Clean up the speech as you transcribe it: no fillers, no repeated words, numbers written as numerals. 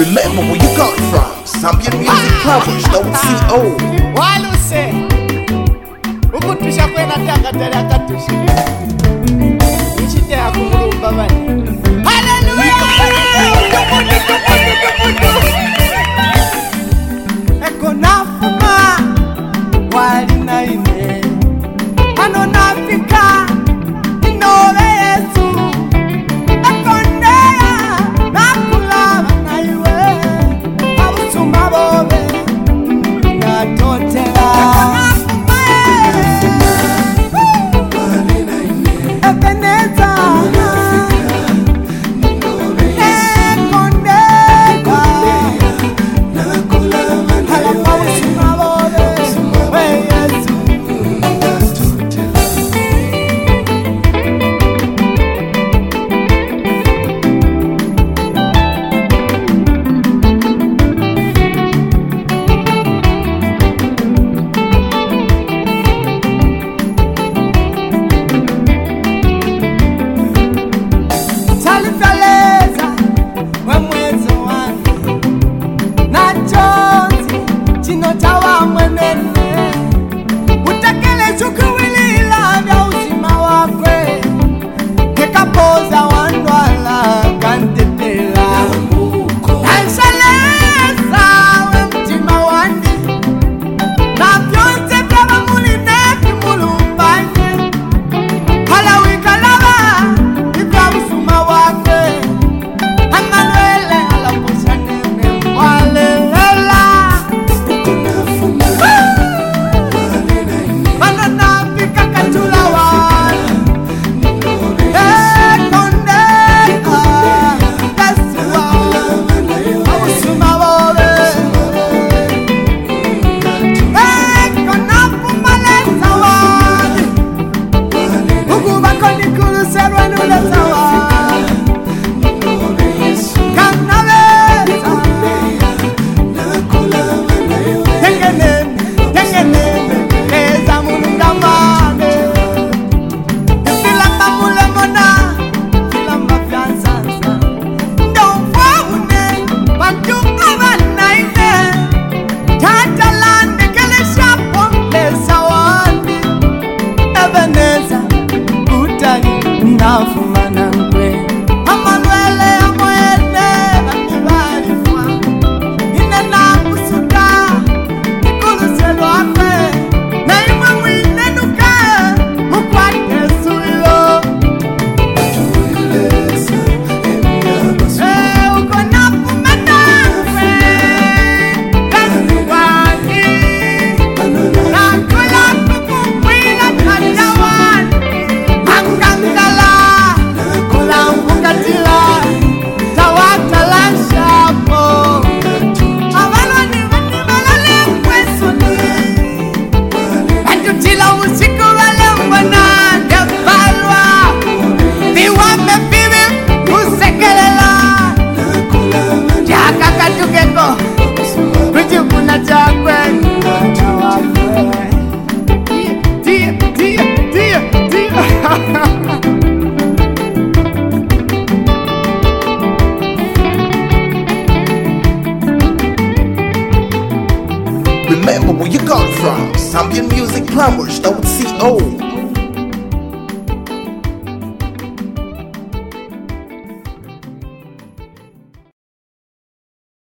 Remember where you got from. Zambian Music Plumbers.co. Waluse ukutusha kwena takatala akatusha ichite akumulumba bani. Eko nafuma wali na ine ano nafika inove Yesu ekondea nakulaba na iwe abusuma bobe natotela Ebeneza Remember where you got from. Zambian Music Plumbers.co.